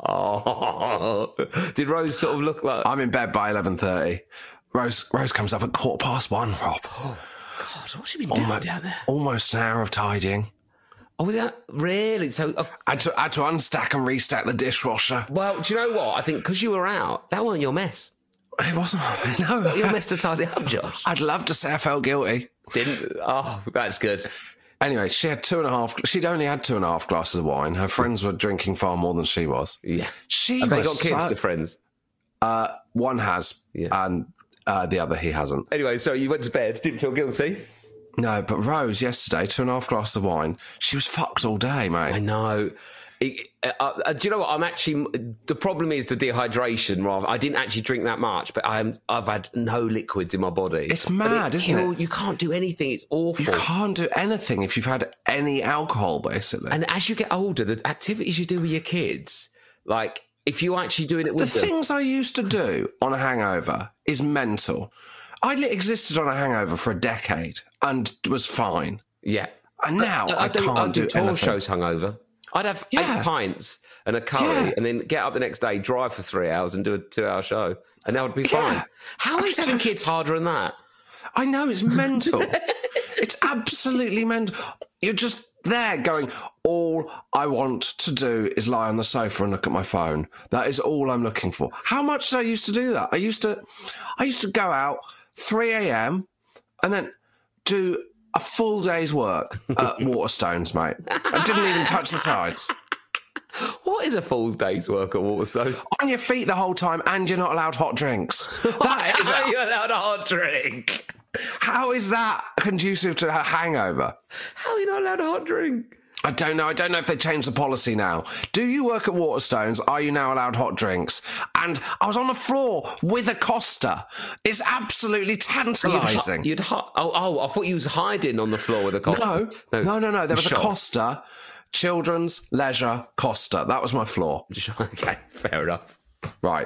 S1: Oh, did Rose sort of look like?
S2: I'm in bed by eleven thirty. Rose Rose comes up at quarter past one, Rob.
S1: God, what's she been doing
S2: Almost,
S1: down there?
S2: almost an hour of tidying.
S1: Oh, was that really? So, uh,
S2: I had, to, I had to unstack and restack the dishwasher.
S1: well, do you know what? I think because you were out, that wasn't your mess.
S2: It wasn't. No,
S1: Your mess to tidy up, Josh.
S2: I'd love to say I felt guilty.
S1: Didn't? Oh, that's good.
S2: Anyway, she had two and a half. She'd only had two and a half glasses of wine. Her friends were drinking far more than she was.
S1: Yeah.
S2: She
S1: Have they
S2: was
S1: got kids,
S2: so-
S1: the friends?
S2: Uh, one has,
S1: Yeah.
S2: and uh, the other he hasn't.
S1: Anyway, so you went to bed, didn't feel guilty?
S2: No, but Rose yesterday, two and a half glasses of wine. She was fucked all day,
S1: I
S2: mate.
S1: know. It, uh, uh, do you know what? I'm actually. The problem is the dehydration. Rather, I didn't actually drink that much, but I'm. I've had no liquids in my body.
S2: It's
S1: And
S2: mad, isn't
S1: kill-
S2: it?
S1: You can't do anything. It's awful.
S2: You can't do anything if you've had any alcohol, basically.
S1: And as you get older, the activities you do with your kids, like if you're actually doing it
S2: The
S1: with them,
S2: things I used to do on a hangover is mental. I li- existed on a hangover for a decade and was fine.
S1: yeah.
S2: And now I,
S1: don't-
S2: can't
S1: I'd
S2: do,
S1: tour
S2: anything.
S1: shows hungover. I'd have
S2: Yeah.
S1: eight pints and a curry,
S2: Yeah.
S1: and then get up the next day, drive for three hours, and do a two-hour show, and that would be
S2: Yeah.
S1: fine. How
S2: I
S1: is
S2: could
S1: having
S2: do-
S1: kids harder than that?
S2: I know, it's mental. It's absolutely mental. You're just there going, all I want to do is lie on the sofa and look at my phone. That is all I'm looking for. How much did I used to do that? I used to, I used to go out three a.m. and then do a full day's work at Waterstones, mate. I didn't even touch the sides.
S1: What is a full day's work at Waterstones?
S2: On your feet the whole time, and you're not allowed hot drinks. That is
S1: How are
S2: a,
S1: you allowed a hot drink?
S2: how is that conducive to a hangover?
S1: How are you not allowed a hot drink?
S2: I don't know. I don't know if they changed the policy now. Do you work at Waterstones? Are you now allowed hot drinks? And I was on the floor with a Costa. It's absolutely tantalising.
S1: You'd, you'd hi- oh, oh, I thought you was hiding on the floor with a Costa.
S2: No, no, no, no. There was a
S1: Shot.
S2: Costa, children's leisure Costa. That was my floor.
S1: Okay, fair enough.
S2: Right.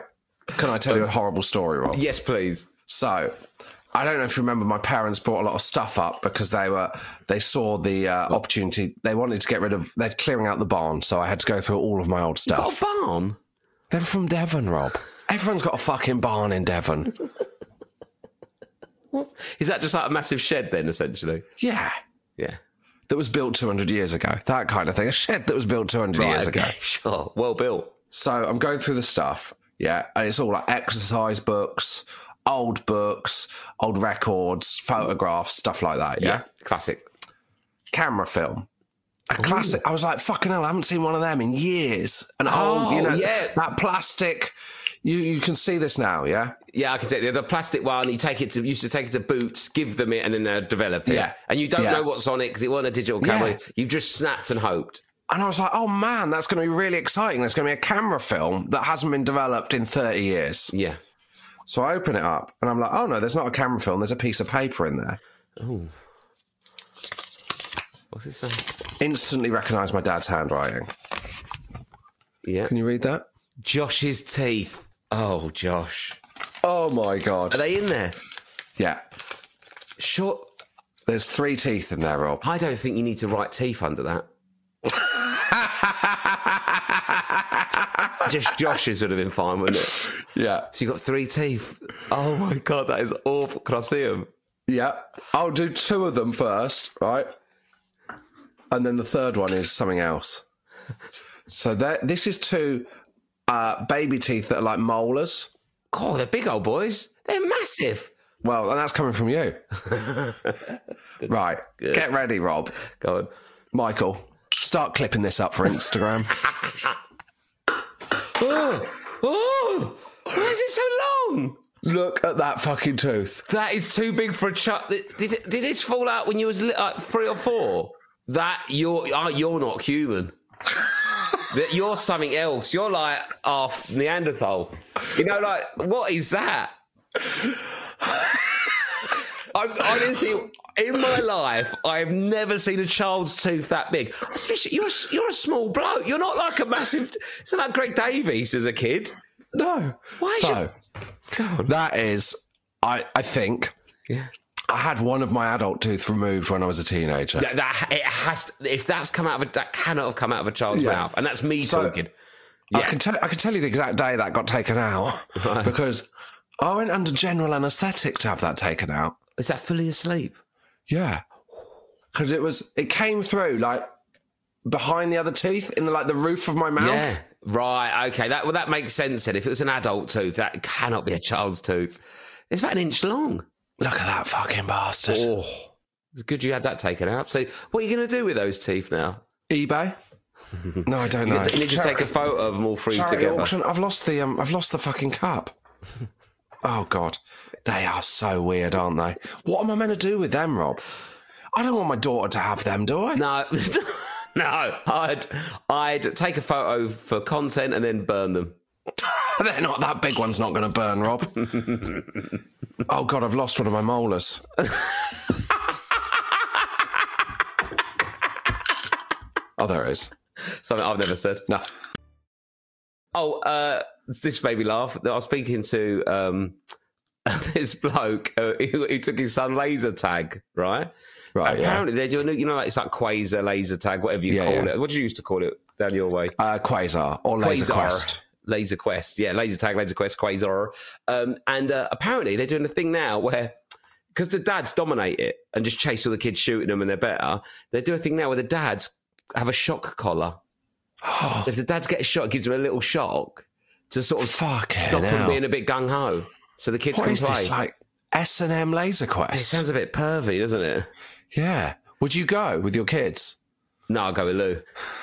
S2: Can I tell you a horrible story, Rob?
S1: Yes, please.
S2: So, I don't know if you remember, my parents brought a lot of stuff up because they were they saw the uh, opportunity. They wanted to get rid of. They're clearing out the barn, so I had to go through all of my old stuff.
S1: Got a barn?
S2: They're from Devon, Rob. Everyone's got a fucking barn in Devon.
S1: Is that just like a massive shed then, essentially?
S2: Yeah.
S1: Yeah.
S2: That was built two hundred years ago. That kind of thing. A shed that was built two hundred
S1: Right,
S2: years
S1: okay,
S2: ago.
S1: Sure. Well built.
S2: So I'm going through the stuff, yeah, and it's all like exercise books, old books, old records, photographs, stuff like that, yeah?
S1: Classic.
S2: Camera film. A classic. I was like, fucking hell, I haven't seen one of them in years. An old, you know,
S1: yeah.
S2: that plastic. You you can see this now, yeah?
S1: Yeah, I can take the, the plastic one. You take it to, used to take it to Boots, give them it, and then they'll develop it.
S2: Yeah.
S1: And you don't
S2: Yeah.
S1: know what's on it because it wasn't a digital camera.
S2: Yeah.
S1: You've just snapped and hoped.
S2: And I was like, oh man, that's going to be really exciting. There's going to be a camera film that hasn't been developed in thirty years.
S1: Yeah.
S2: So I open it up and I'm like, oh no, there's not a camera film. There's a piece of paper in there.
S1: Oh. What's it say?
S2: Instantly recognise my dad's handwriting.
S1: Yeah.
S2: Can you read that?
S1: Josh's teeth. Oh, Josh.
S2: Oh my God.
S1: Are they in there?
S2: Yeah.
S1: Sure.
S2: There's three teeth in there, Rob.
S1: I don't think you need to write teeth under that. Just Josh's would have been fine, wouldn't it?
S2: Yeah.
S1: So you got three teeth. Oh my God, that is awful. Can I see them?
S2: Yeah. I'll do two of them first, right? And then the third one is something else. So that this is two uh, baby teeth that are like molars.
S1: God, they're big old boys. They're massive.
S2: Well, and that's coming from you. Right.
S1: good.
S2: Get ready, Rob.
S1: Go on.
S2: Michael, start clipping this up for Instagram.
S1: Oh, oh, why is it so long?
S2: Look at that fucking tooth.
S1: That is too big for a child. Did, it, did this fall out when you was li- like three or four? That you're oh, you're not human. That you're something else. You're like half Neanderthal. You know, like what is that? I honestly, in my life, I have never seen a child's tooth that big. Especially you're you're a small bloke. You're not like a massive. It's not like Greg Davies as a kid.
S2: No.
S1: Why is
S2: so,
S1: your- God.
S2: that is, I, I think,
S1: Yeah.
S2: I had one of my adult teeth removed when I was a teenager.
S1: That, that it has. To, if that's come out of a, that cannot have come out of a child's
S2: Yeah.
S1: mouth, and that's me
S2: So,
S1: talking.
S2: I
S1: Yeah.
S2: can tell I can tell you the exact day that got taken out because I went under general anaesthetic to have that taken out.
S1: Is that fully asleep?
S2: Yeah, because it was it came through like behind the other teeth in the like the roof of my mouth.
S1: Yeah. Right. Okay. That well, that makes sense. Then, if it was an adult tooth, that cannot be a child's tooth. It's about an inch long.
S2: Look at that fucking bastard.
S1: Oh, it's good you had that taken out. So, what are you going to do with those teeth now?
S2: eBay? No, I don't
S1: You
S2: know.
S1: need to
S2: Char-
S1: take a photo of them all three
S2: charity
S1: together.
S2: auction. I've lost the um. I've lost the fucking cup. Oh God, they are so weird, aren't they? What am I meant to do with them, Rob? I don't want my daughter to have them, do I?
S1: No, no. I'd I'd take a photo for content and then burn them.
S2: They're not. That big one's not going to burn, Rob. Oh God, I've lost one of my molars. Oh, there it is.
S1: Something I've never said.
S2: No.
S1: Oh, uh, this made me laugh. I was speaking to um, this bloke uh, who, who took his son laser tag, right?
S2: Right, yeah.
S1: Apparently they're doing, you know, like it's like quasar, laser tag, whatever you
S2: Yeah,
S1: call
S2: yeah.
S1: it. What did you used to call it down your way?
S2: Uh, Quasar or Laser
S1: Quasar.
S2: Quest.
S1: Laser Quest, yeah, laser tag, laser quest, quasar. Um, and uh, apparently they're doing a thing now where, because the dads dominate it and just chase all the kids shooting them and they're better, they do a thing now where the dads have a shock collar. So if the dads get a shot, it gives them a little shock to sort of
S2: Fucking
S1: stop them
S2: hell.
S1: being a bit gung-ho so the kids
S2: What
S1: can
S2: is
S1: play.
S2: this, like S and M Laser
S1: It
S2: Quest?
S1: sounds a bit pervy, doesn't it?
S2: Yeah. Would you go with your kids?
S1: No, I'll go with Lou.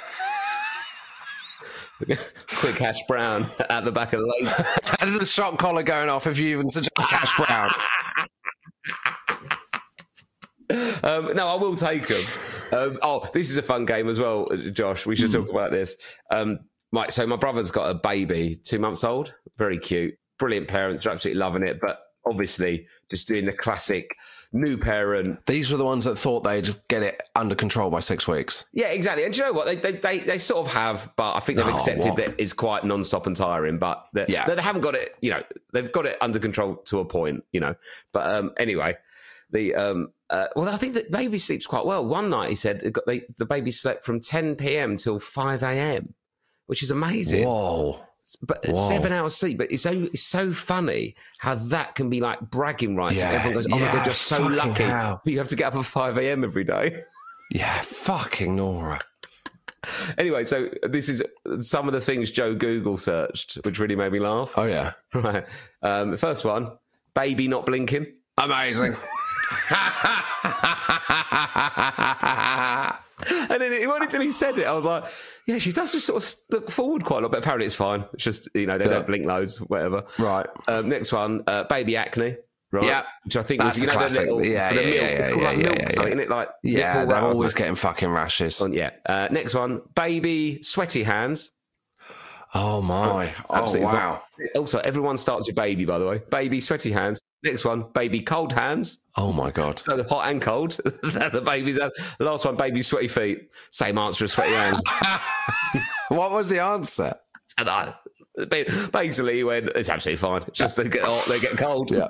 S1: Quick Hash Brown at the back of the laser.
S2: And the shock collar going off if you even suggest Hash Brown.
S1: Um, no, I will take them. Um, oh, this is a fun game as well, Josh. We should talk about this. Um, my, so my brother's got a baby, two months old, very cute, brilliant parents, are absolutely loving it. But obviously, just doing the classic new parent.
S2: These were the ones that thought they'd get it under control by six weeks.
S1: Yeah, exactly. And do you know what? They they they, they sort of have, but I think they've
S2: Oh,
S1: accepted
S2: what?
S1: that it's quite non-stop and tiring. But they,
S2: Yeah.
S1: they haven't got it. You know, they've got it under control to a point. You know, but um, anyway, the um, uh, well, I think that baby sleeps quite well. One night he said it got, they, the baby slept from ten p.m. till five a.m., which is amazing.
S2: Whoa.
S1: But
S2: Whoa.
S1: seven hours sleep. But it's so it's so funny how that can be like bragging rights.
S2: Yeah,
S1: And everyone goes, "Oh my
S2: yeah,
S1: god, you're so
S2: fucking
S1: lucky!
S2: hell.
S1: You have to get up at five a.m. every day."
S2: Yeah, fucking Nora.
S1: Anyway, so this is some of the things Joe Google searched, which really made me laugh.
S2: Oh, yeah.
S1: Right. Um, the first one, baby not blinking.
S2: Amazing.
S1: And then it wasn't until he said it, I was like, yeah, she does just sort of look forward quite a lot, but apparently it's fine. It's just, you know, they
S2: Yeah.
S1: don't blink loads, whatever.
S2: Right.
S1: Um, next one, uh, baby acne. Right.
S2: Yeah.
S1: Which I think
S2: That's
S1: was, you
S2: a
S1: know, the
S2: classic.
S1: little,
S2: Yeah,
S1: for the
S2: yeah,
S1: milk.
S2: yeah,
S1: It's called
S2: yeah,
S1: like
S2: yeah,
S1: milk,
S2: yeah,
S1: something,
S2: yeah.
S1: isn't it? Like,
S2: Yeah,
S1: nipple
S2: they're
S1: rat or
S2: always
S1: something.
S2: getting fucking rashes.
S1: Oh, yeah. Uh, next one, baby sweaty hands.
S2: Oh, my. Oh,
S1: Absolutely.
S2: wow.
S1: Also, everyone starts with baby, by the way. Baby sweaty hands. Next one, baby cold hands.
S2: Oh, my God.
S1: So hot and cold. The baby's had. Last one, baby sweaty feet. Same answer as sweaty hands.
S2: What was the answer?
S1: And I basically he went, it's absolutely fine. It's just they get hot, they get cold.
S2: Yeah.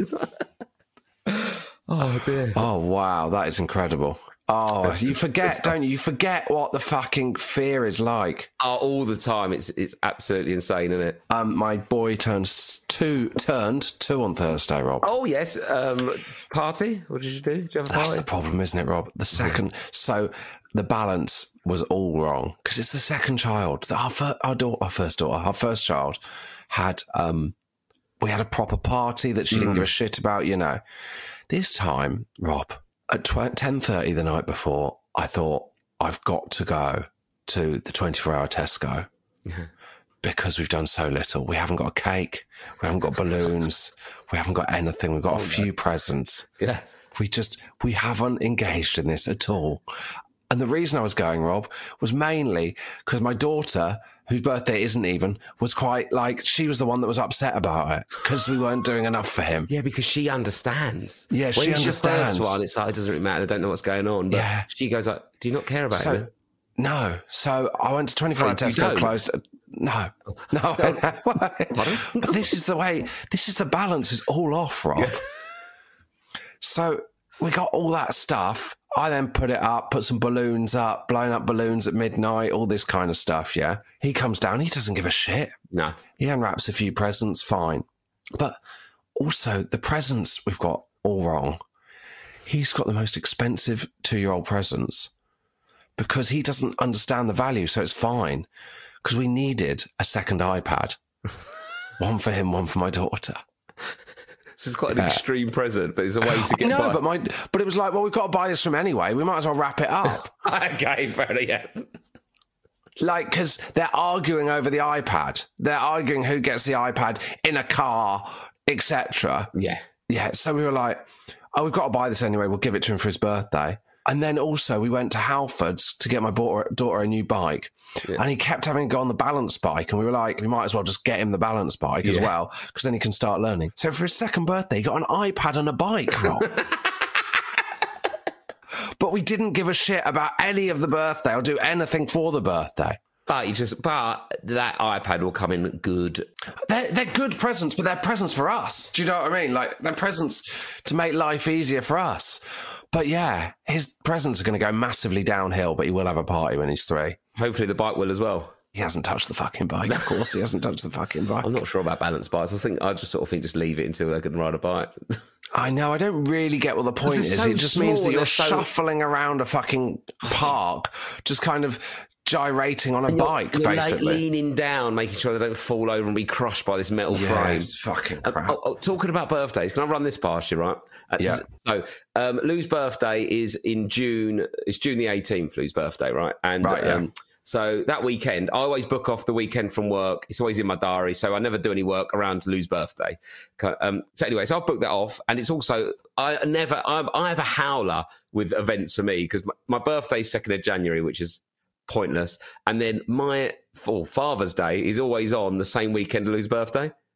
S1: Oh dear.
S2: Oh, wow. That is incredible. Oh, you forget, don't you? You forget what the fucking fear is like.
S1: Oh, all the time. It's it's absolutely insane, isn't it?
S2: Um, my boy turns two, turned two on Thursday, Rob.
S1: Oh yes. Um, party. What did you do? Did you have a
S2: That's
S1: party?
S2: the problem, isn't it, Rob? The second, so the balance was all wrong because it's the second child. Our, fir- our daughter, our first daughter, our first child had. Um, we had a proper party that she didn't give a shit about. You know, this time, Rob, at ten thirty the night before, I thought I've got to go to the twenty-four hour Tesco. Because we've done so little. We haven't got a cake. We haven't got balloons. We haven't got anything. We've got a few presents.
S1: Yeah.
S2: We just, we haven't engaged in this at all. And the reason I was going, Rob, was mainly because my daughter, whose birthday isn't even, was quite like, she was the one that was upset about it because we weren't doing enough for him.
S1: Yeah, because she understands.
S2: Yeah,
S1: when
S2: she
S1: it's
S2: understands.
S1: Your first one, it's like, it doesn't really matter. They don't know what's going on. But
S2: Yeah.
S1: she goes like, do you not care about
S2: So,
S1: it?
S2: no. So I went to twenty-four hour
S1: Oh, you
S2: Tesco,
S1: don't?
S2: closed. No, no. But this is the way, this is the balance is all off, Rob. So we got all that stuff. I then put it up, put some balloons up, blowing up balloons at midnight, all this kind of stuff, yeah? He comes down, he doesn't give a shit.
S1: No.
S2: He unwraps a few presents, fine. But also, the presents we've got all wrong. He's got the most expensive two-year-old presents because he doesn't understand the value, so it's fine. Because we needed a second iPad. One for him, one for my daughter.
S1: So it's quite an extreme present, but it's a way to get
S2: No,
S1: by.
S2: but my, but it was like, well, we've got to buy this from anyway. We might as well wrap it up.
S1: Okay, fair enough. Yeah.
S2: Like, because they're arguing over the iPad. They're arguing who gets the iPad in a car, et cetera.
S1: Yeah.
S2: Yeah, so we were like, oh, we've got to buy this anyway. We'll give it to him for his birthday. And then also we went to Halfords to get my daughter, daughter a new bike.
S1: Yeah.
S2: And he kept having to go on the balance bike. And we were like, we might as well just get him the balance bike as
S1: Yeah.
S2: well, because then he can start learning. So for his second birthday, he got an iPad and a bike, Rob. But we didn't give a shit about any of the birthday or do anything for the birthday.
S1: But you just, but that iPad will come in good.
S2: They're, they're good presents, but they're presents for us. Do you know what I mean? Like, they're presents to make life easier for us. But yeah, his presents are going to go massively downhill, but he will have a party when he's three.
S1: Hopefully the bike will as well.
S2: He hasn't touched the fucking bike. Of course, he hasn't touched the fucking bike.
S1: I'm not sure about balance bikes. I think I just sort of think just leave it until they can ride a bike.
S2: I know. I don't really get what the point
S1: it's
S2: is.
S1: so
S2: it just
S1: small
S2: means that
S1: and
S2: you're
S1: they're so-
S2: shuffling around a fucking park, just kind of gyrating on a
S1: You're-
S2: bike,
S1: you're like
S2: basically.
S1: leaning down, making sure they don't fall over and be crushed by this metal
S2: Yeah,
S1: frame.
S2: it's fucking
S1: Um,
S2: crap.
S1: oh, oh, talking about birthdays, can I run this past you, right? Uh,
S2: Yeah.
S1: So, um, Lou's birthday is in June. It's June the eighteenth, Lou's birthday, right? And
S2: Right, yeah.
S1: um, so that weekend, I always book off the weekend from work. It's always in my diary, so I never do any work around Lou's birthday. Um, so anyway, so I've booked that off, and it's also I never I, I have a howler with events for me because my, my birthday's second of January, which is pointless, and then my oh, Father's Day is always on the same weekend of Lou's birthday.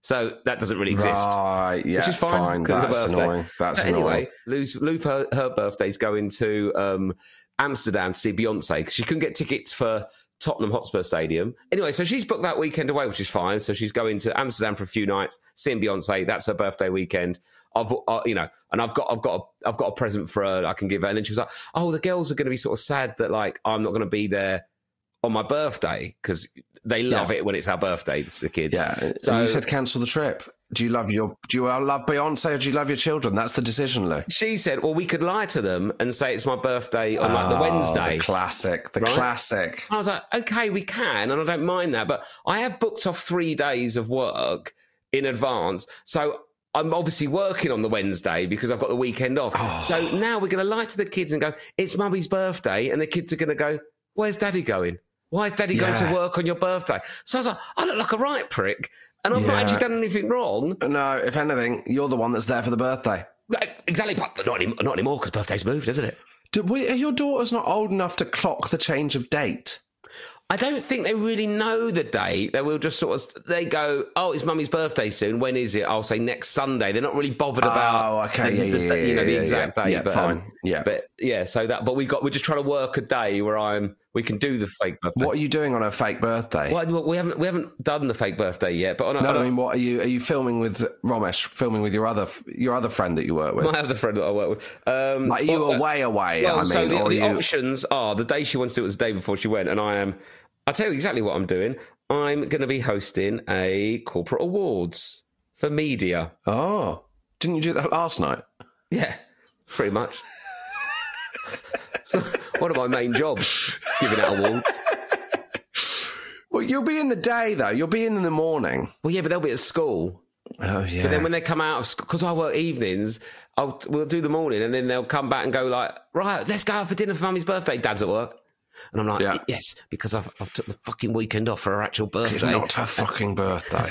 S1: So that doesn't really exist.
S2: Right, yeah,
S1: which is fine.
S2: fine.
S1: Because it's
S2: That's
S1: a birthday.
S2: annoying. That's
S1: But
S2: annoying.
S1: anyway, Lou's, Lou, her, her birthday's going to um, Amsterdam to see Beyonce because she couldn't get tickets for Tottenham Hotspur Stadium. Anyway, so she's booked that weekend away, which is fine. So she's going to Amsterdam for a few nights, seeing Beyonce. That's her birthday weekend. I've, uh, you know, and I've got, I've got, a, I've got a present for her I can give her. And then she was like, "Oh, the girls are going to be sort of sad that like I'm not going to be there on my birthday because they love
S2: Yeah.
S1: it when it's our birthday. It's the kids."
S2: Yeah.
S1: So
S2: and you said cancel the trip. Do you love your? Do you love Beyonce or do you love your children? That's the decision, Lou.
S1: she said, "Well, we could lie to them and say it's my birthday on like the
S2: Oh,
S1: Wednesday."
S2: The classic. The
S1: Right?
S2: classic.
S1: I was like, okay, we can, and I don't mind that, but I have booked off three days of work in advance, so I'm obviously working on the Wednesday because I've got the weekend off.
S2: Oh.
S1: So now we're going to lie to the kids and go, it's Mummy's birthday, and the kids are going to go, where's Daddy going? Why is Daddy going
S2: Yeah.
S1: to work on your birthday? So I was like, I look like a right prick, and I've not
S2: Yeah.
S1: actually done anything wrong.
S2: No, if anything, you're the one that's there for the birthday.
S1: Exactly, but not, any, not anymore because birthday's moved, isn't it?
S2: Do we, are your daughters not old enough to clock the change of date?
S1: I don't think they really know the date. They will just sort of, they go, oh, it's Mummy's birthday soon. When is it? I'll say next Sunday. They're not really bothered about,
S2: Oh, okay.
S1: the,
S2: Yeah,
S1: the-
S2: yeah,
S1: the- you know,
S2: yeah,
S1: the
S2: yeah,
S1: exact
S2: yeah.
S1: date.
S2: Yeah,
S1: but,
S2: fine.
S1: um,
S2: Yeah.
S1: but yeah, so that, but we got, we're just trying to work a day where I'm, we can do the fake birthday.
S2: What are you doing on her fake birthday?
S1: Well, we haven't, we haven't done the fake birthday yet, but on a,
S2: No,
S1: on a-
S2: I mean, what are you? Are you filming with Ramesh? Filming with your other your other friend that you work with?
S1: my other friend that I work with. Um,
S2: Like, are you
S1: well, uh,
S2: away away?
S1: Well,
S2: I mean,
S1: so the,
S2: or are
S1: the
S2: you?
S1: options are the day she wants to do it was the day before she went, and I am. I'll tell you exactly what I'm doing. I'm going to be hosting a corporate awards for media.
S2: Oh, didn't you do that last night?
S1: Yeah, pretty much. So, one of my main jobs, giving out awards.
S2: Well, you'll be in the day though. You'll be in in the morning.
S1: Well, yeah, but they'll be at school.
S2: Oh yeah.
S1: But then when they come out of school, because I work evenings, I'll we'll do the morning, and then they'll come back and go like, right, let's go out for dinner for Mummy's birthday. Dad's at work. And I'm like,
S2: Yeah.
S1: yes, because I've, I've took the fucking weekend off for her actual birthday.
S2: It's not her fucking birthday.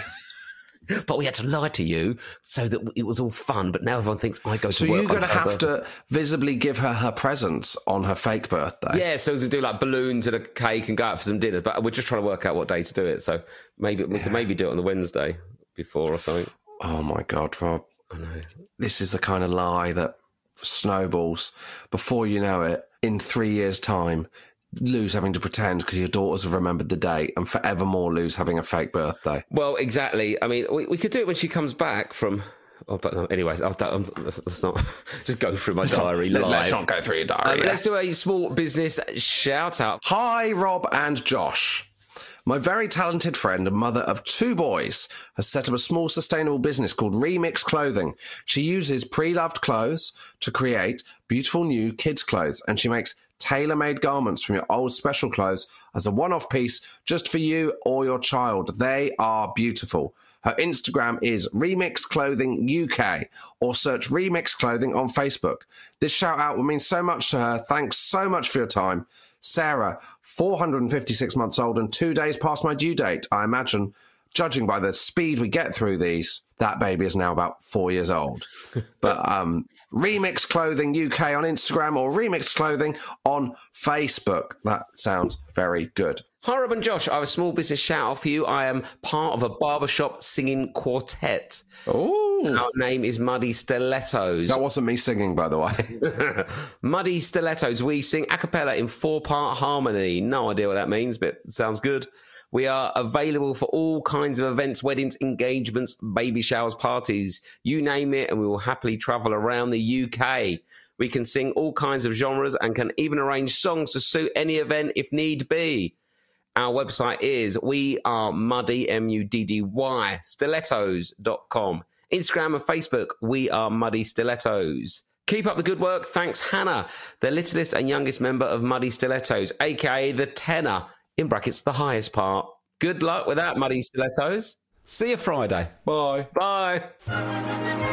S1: But we had to lie to you so that it was all fun. But now everyone thinks I go
S2: So
S1: to work.
S2: you're going to
S1: on her
S2: have
S1: birthday.
S2: to visibly give her her presents on her fake birthday.
S1: Yeah, so to do like balloons and a cake and go out for some dinner. But we're just trying to work out what day to do it. So maybe we could maybe do it on the Wednesday before or something.
S2: Oh my God, Rob.
S1: I know.
S2: This is the kind of lie that snowballs. Before you know it, in three years' time, Lou's having to pretend because your daughters have remembered the date, and forevermore Lou's having a fake birthday.
S1: Well, exactly. I mean, we, we could do it when she comes back from. Oh, but no, anyway, I've done, I'm, let's, let's not just go through my diary
S2: Let,
S1: live.
S2: let's not go through your diary.
S1: Um,
S2: yeah.
S1: Let's do a small business shout out.
S2: Hi, Rob and Josh. My very talented friend and mother of two boys has set up a small sustainable business called Remix Clothing. She uses pre-loved clothes to create beautiful new kids' clothes, and she makes tailor-made garments from your old special clothes as a one-off piece just for you or your child. They are beautiful. Her Instagram is Remix Clothing U K, or search Remix Clothing on Facebook. This shout out would mean so much to her. Thanks so much for your time. Sarah, four hundred fifty-six months old and two days past my due date. I imagine, judging by the speed we get through these, that baby is now about four years old. But um, Remix Clothing U K on Instagram or Remix Clothing on Facebook. That sounds very good.
S1: Hi, Rob and Josh. I have a small business shout out for you. I am part of a barbershop singing quartet.
S2: Oh,
S1: Our name is Muddy Stilettos.
S2: that wasn't me singing, by the way.
S1: Muddy Stilettos. We sing a cappella in four-part harmony. No idea what that means, but it sounds good. We are available for all kinds of events, weddings, engagements, baby showers, parties, you name it, and we will happily travel around the U K. We can sing all kinds of genres and can even arrange songs to suit any event if need be. Our website is we are muddy, M U D D Y, stilettos dot com. Instagram and Facebook, we are Muddy Stilettos. Keep up the good work. Thanks, Hannah, the littlest and youngest member of Muddy Stilettos, a k a the tenor, in brackets, the highest part. Good luck with that, Muddy Stilettos. See you Friday.
S2: Bye.
S1: Bye.